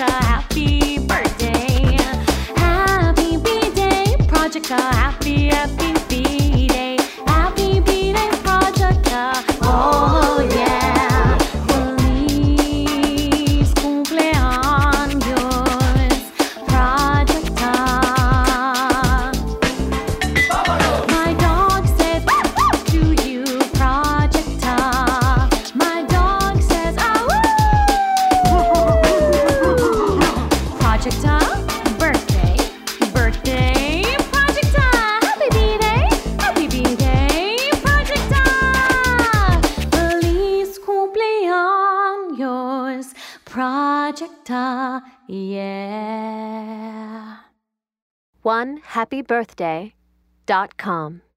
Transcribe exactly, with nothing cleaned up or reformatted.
Projecta, happy birthday. Happy B-Day, Projecta, happy, happy B-Day. Happy B-Day, Projecta, oh yeah. Feliz cumpleaños, Projecta. My dog said to you, Projecta. My dog says, ah, Projecta, birthday, birthday, Projecta, happy B-Day, happy B-Day, Projecta. Feliz cumpleaños, Projecta, yeah. one happy birthday dot com